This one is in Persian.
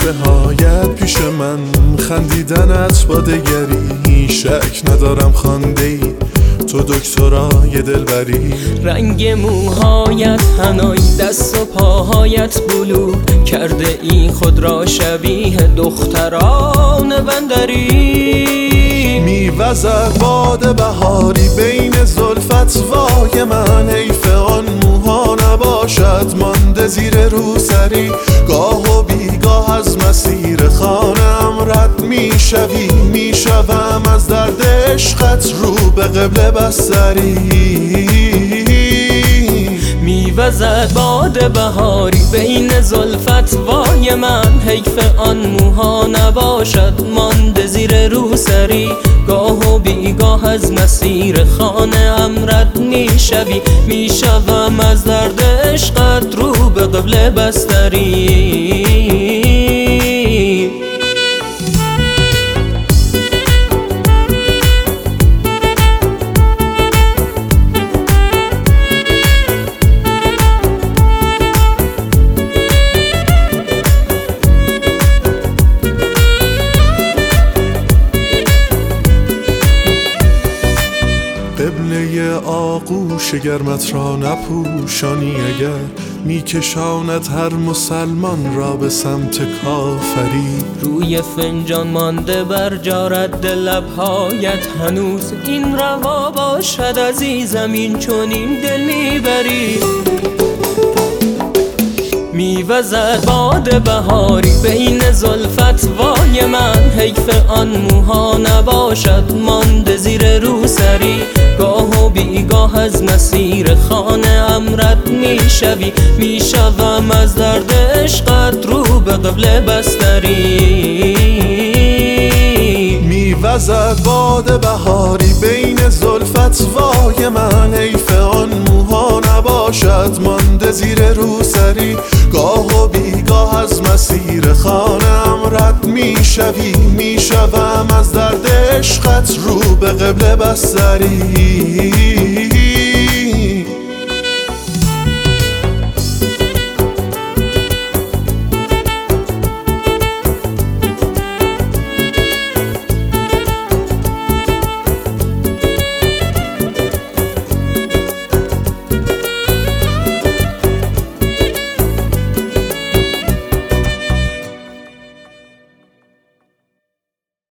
چشمه هایت پیش من، خندیدنت با دگری، شک ندارم خوانده ای تو دکترای دلبری. رنگ موهایت حنای، دست و پاهایت بلور کرده ای خود را شبیه دختران بندری. میوزد باد بهاری بین زلفت، وای من حیف آن موها نباشد مانده زیر روسری. گاه و بیگاه از مسیر خانم رد میشوی، میشوم از درد عشقت رو به قبله بستری. میوزد باد بهاری بین زلفت، وای من حیف آن موها نباشد مانده زیر روسری. گاه و بیگاه از مسیر خانه ام رد میشوی، میشوم از درد عشقت رو به قبله بستری. قبله آغوش گرمت را نپوشانی، اگر میکشاند هر مسلمان را به سمت کافری. روی فنجان مانده بر جارد لبهایت هنوز، این روا باشد عزیزم این چنین دل میبری. میوزد باد بهاری بین زلفت، وای من حیف آن موها نباشد مانده زیر روسری. گاه و بیگاه از مسیر خانه ام رد میشوی، میشوم از درد عشقت رو به قبله بستری. میوزد باد بهاری بین زلفت، وای من حیف آن موها نباشد مانده زیر روسری. گاه و بیگاه از مسیر خانم رد میشوی، میشوم از درد عشقت رو به قبله بستری.